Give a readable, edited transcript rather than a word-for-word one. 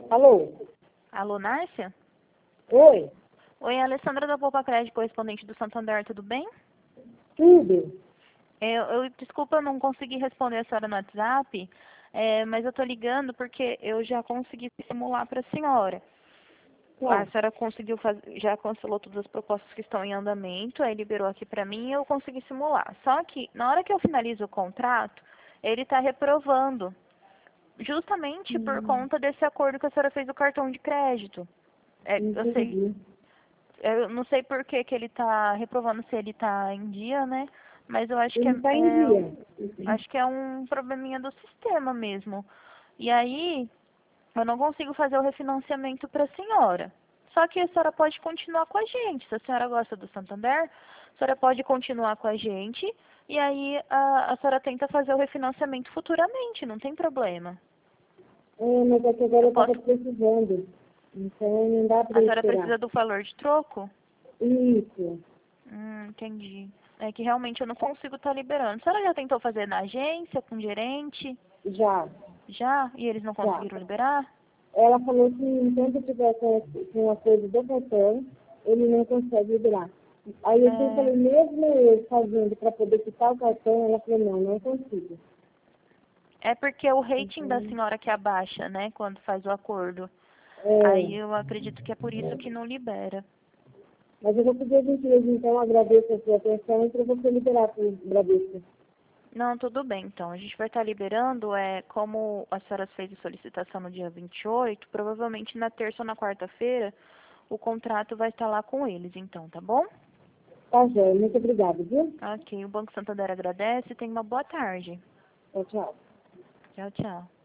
Alô? Alô, Nárcia? Oi? Oi, é a Alessandra da Poupa Crédito, correspondente do Santander, tudo bem? Tudo? Desculpa, eu não consegui responder a senhora no WhatsApp, mas eu tô ligando porque eu já consegui simular para a senhora. A Tá. senhora já cancelou todas as propostas que estão em andamento, aí liberou aqui para mim e eu consegui simular. Só que, na hora que eu finalizo o contrato, ele está reprovando, justamente por conta desse acordo que a senhora fez do cartão de crédito. Entendi. Eu não sei por que que ele está reprovando, se ele está em dia, né? Mas eu acho que Ele está em dia. acho que é um probleminha do sistema mesmo. E aí, eu não consigo fazer o refinanciamento para a senhora. Só que a senhora pode continuar com a gente. Se a senhora gosta do Santander, a senhora pode continuar com a gente. E aí, a senhora tenta fazer o refinanciamento futuramente, não tem problema. Mas é que agora Eu eu estava posso... precisando. Então não dá A para senhora esperar. precisa do valor de troco? Isso. Entendi. É que realmente eu não consigo estar liberando. A senhora já tentou fazer na agência, com o gerente? Já. Já? E eles não Já. conseguiram liberar? Ela falou que enquanto eu tiver com a coisa do cartão, ele não consegue liberar. Aí eu falei, mesmo eu fazendo para poder quitar o cartão, ela falou, não consigo. É porque o rating da Então, senhora que abaixa, né, quando faz o acordo. é, Aí eu acredito que é por isso que não libera. mas eu vou pedir a gentileza, então, agradeço a sua atenção e para você liberar para o Bradesco. Não, tudo bem, então. A gente vai estar liberando, como a senhora fez a solicitação no dia 28, provavelmente na terça ou na quarta-feira, o contrato vai estar lá com eles, então, tá bom? Tá, Jé, muito obrigada, viu? Ok, o Banco Santander agradece e tenha uma boa tarde. Tchau, tchau. Tchau, tchau.